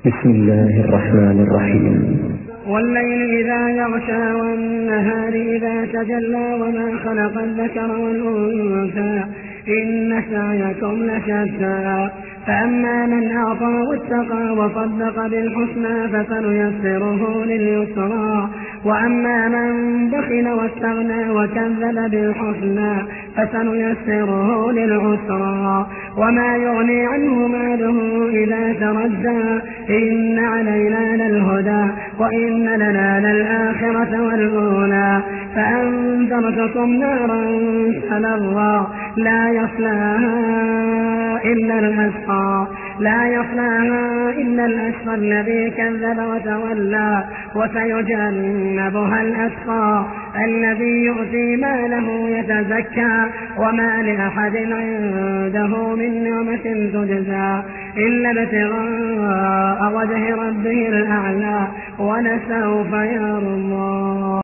بسم الله الرحمن الرحيم. والليل إذا يغشى والنهار إذا تجلى وما خلق الذكر والأنثى إن سعيكم لشتى فأما من أعطى واتقى وصدق بالحسنى فسنيسره لليسرى وأما من بخل واستغنى وكذب بالحسنى فسنيسره للعسرى وما يغني عنه ماله إذا تردى إن علينا للهدى وإن لنا للآخرة والأولى فأنذرتكم نارا تلظى لا يصلاها إلا الأشقى الذي كذب وتولى وسيجنبها الأتقى الذي يؤتي ماله يتزكى وما لأحد عنده من نعمة تجزى إلا ابتغاء وجه ربه الأعلى ولسوف يرضى.